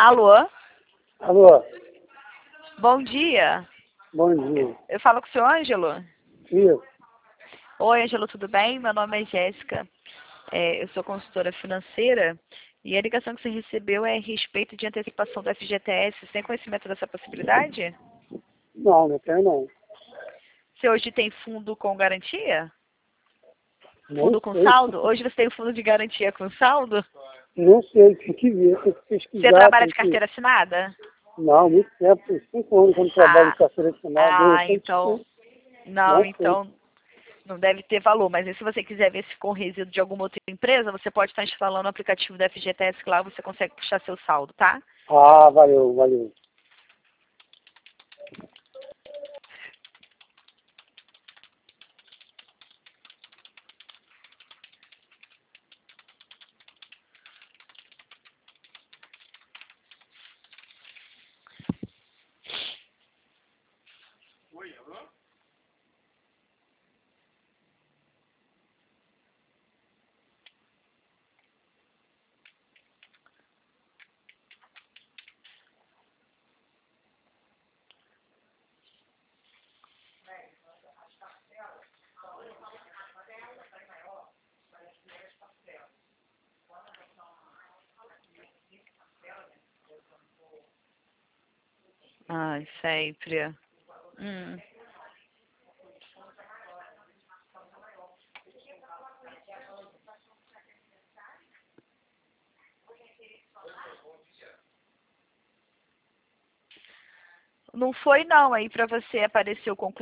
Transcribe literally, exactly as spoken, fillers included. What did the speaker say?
Alô? Alô, Bom dia. bom dia. Eu falo com o seu Ângelo? Isso, Oi, Ângelo, tudo bem? Meu nome é Jéssica. É, eu sou consultora financeira e a ligação que você recebeu é a respeito de antecipação do F G T S. Você tem conhecimento dessa possibilidade? não, não tenho não. Você hoje tem fundo com garantia? Não Fundo com sei, saldo? Hoje você tem um fundo de garantia com saldo? não sei, tem que ver, tem que Você pesquisar, trabalha tem de que... carteira assinada? Não, muito tempo, tem cinco anos que eu não trabalho Ah, em carteira assinada, de ah, repente, então... Não, não sei. então não deve ter valor. Mas aí, se você quiser ver se ficou um resíduo de alguma outra empresa, você pode estar instalando o aplicativo do F G T S, que lá você consegue puxar seu saldo, tá? Ah, valeu, valeu. Ai, sempre. Hum. Não foi não, aí pra você apareceu conclusão.